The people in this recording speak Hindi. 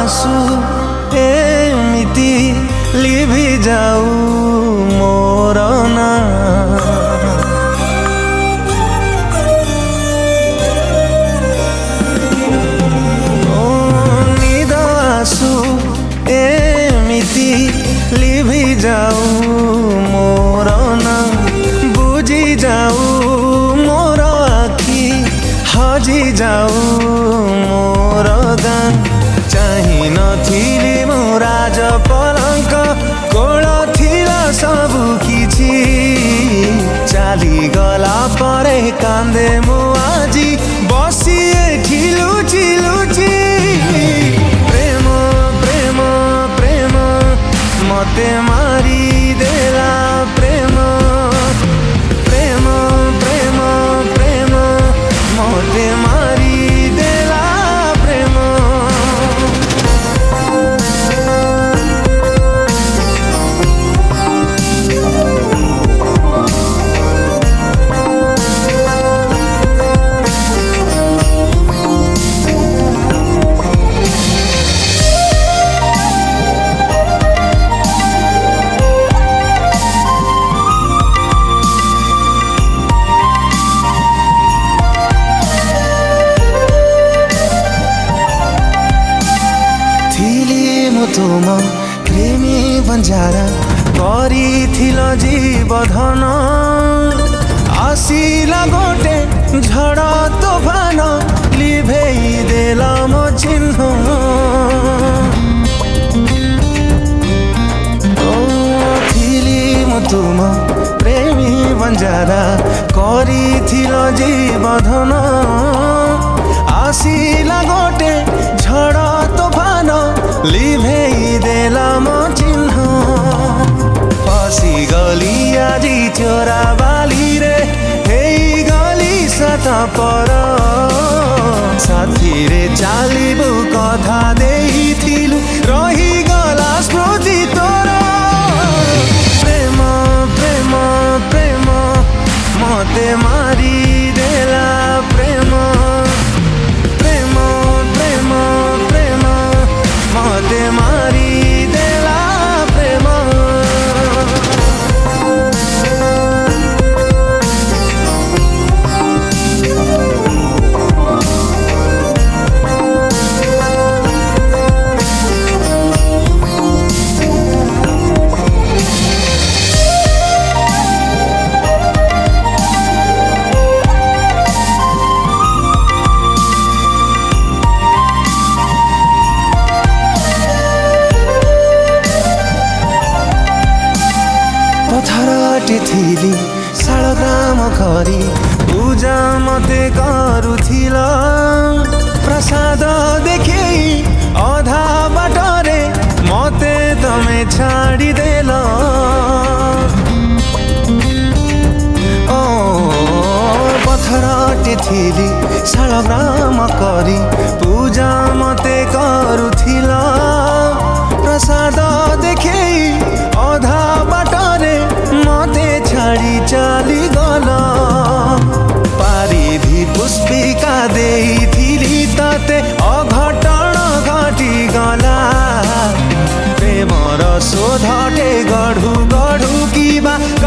आंसू एमिति लिभि जाऊ मोर ना निद आंसू एमिति लिभि जाऊ मोर ना बुझी जाऊ मोर आखि हजी जाऊ मोर गान चाहि नथिली मो राज पलंक कोल थिला सबु किछि चाली गला परे कांदे मो आजी बसी एठी लुचि लुचि प्रेम प्रेम प्रेम मते मारी देला प्रेम प्रेम प्रेम प्रेम मते मारी देला प्रेम तुम प्रेमी बंजारा करिथिल जीवधन आसिला गोटे झड़ तोफान लिभेई देला मो चिन्ह थिली तुम प्रेमी बंजारा करिथिल जीवधन आसिला गोटे झड़ तोफान लिभेई देला मो चिन्ह फसी गली आजी चोरा बाली रे हेई गली सत पर साथी रे चालिबु कथा देइथिलु रही गला स्मृति तोर प्रेम प्रेम प्रेम मते मारी देला प्रेम प्रेम प्रेम प्रेम मते मारी देला प्रेम पथरटी थिली शालग्राम खरी पूजा मते करुथिल प्रसाद देखेई अधा बाटरे मते तमे छाड़ी देल ओ पथरटी थिली शालग्राम करी पूजा मते करुथिल प्रसाद देखेई अधा बाटरे मते छाड़ी चली गल पारिधि पुष्पिका देइथिली तते अघटन घटी गला प्रेमर शोधटे गढु गढु किबा